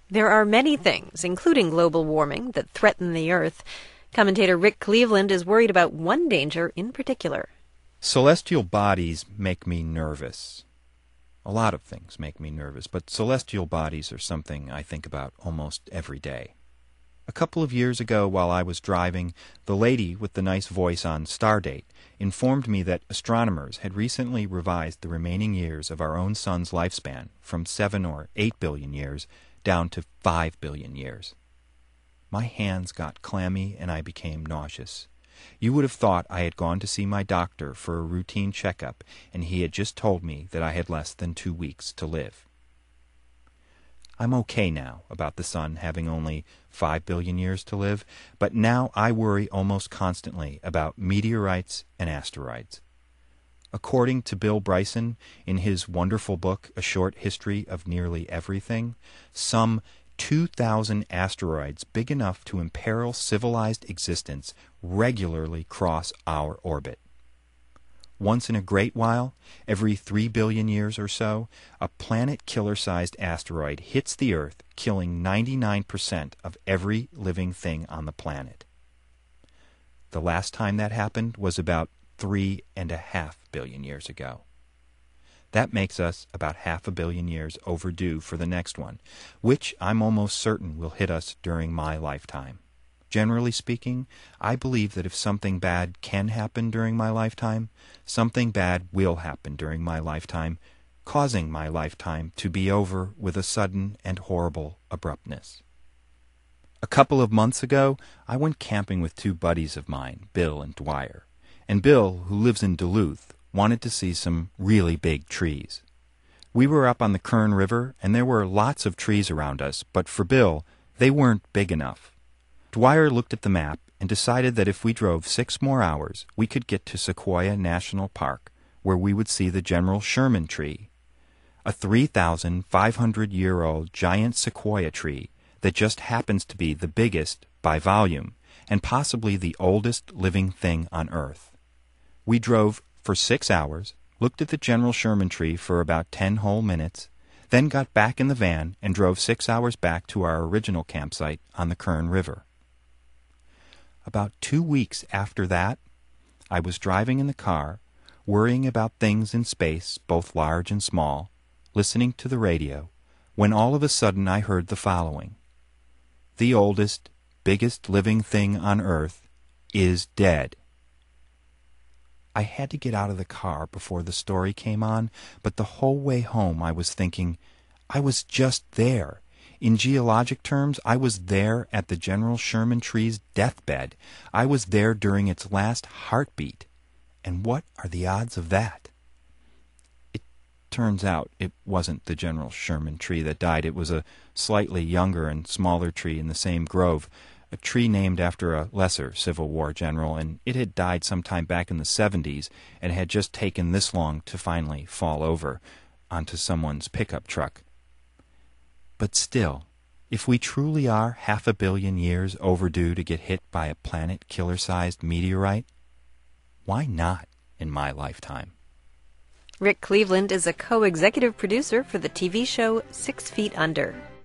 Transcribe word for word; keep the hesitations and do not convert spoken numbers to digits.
There are many things, including global warming, that threaten the Earth. Commentator Rick Cleveland is worried about one danger in particular. Celestial bodies make me nervous. A lot of things make me nervous, but celestial bodies are something I think about almost every day. A couple of years ago, while I was driving, the lady with the nice voice on Stardate informed me that astronomers had recently revised the remaining years of our own sun's lifespan from seven or eight billion years down to five billion years. My hands got clammy and I became nauseous. You would have thought I had gone to see my doctor for a routine checkup, and he had just told me that I had less than two weeks to live. I'm okay now about the sun having only five billion years to live, but now I worry almost constantly about meteorites and asteroids. According to Bill Bryson, in his wonderful book, A Short History of Nearly Everything, some two thousand asteroids big enough to imperil civilized existence regularly cross our orbit. Once in a great while, every three billion years or so, a planet-killer-sized asteroid hits the Earth, killing ninety-nine percent of every living thing on the planet. The last time that happened was about three and a half billion years ago. That makes us about half a billion years overdue for the next one, which I'm almost certain will hit us during my lifetime. Generally speaking, I believe that if something bad can happen during my lifetime, something bad will happen during my lifetime, causing my lifetime to be over with a sudden and horrible abruptness. A couple of months ago, I went camping with two buddies of mine, Bill and Dwyer, and Bill, who lives in Duluth, wanted to see some really big trees. We were up on the Kern River, and there were lots of trees around us, but for Bill, they weren't big enough. Dwyer looked at the map and decided that if we drove six more hours, we could get to Sequoia National Park, where we would see the General Sherman tree, a three thousand five hundred year old giant sequoia tree that just happens to be the biggest by volume and possibly the oldest living thing on Earth. We drove for six hours, looked at the General Sherman tree for about ten whole minutes, then got back in the van and drove six hours back to our original campsite on the Kern River. About two weeks after that, I was driving in the car, worrying about things in space, both large and small, listening to the radio, when all of a sudden I heard the following. The oldest, biggest living thing on Earth is dead. I had to get out of the car before the story came on, but the whole way home I was thinking, I was just there. In geologic terms, I was there at the General Sherman tree's deathbed. I was there during its last heartbeat. And what are the odds of that? It turns out it wasn't the General Sherman tree that died. It was a slightly younger and smaller tree in the same grove, a tree named after a lesser Civil War general, and it had died sometime back in the seventies and had just taken this long to finally fall over onto someone's pickup truck. But still, if we truly are half a billion years overdue to get hit by a planet-killer-sized meteorite, why not in my lifetime? Rick Cleveland is a co-executive producer for the T V show Six Feet Under.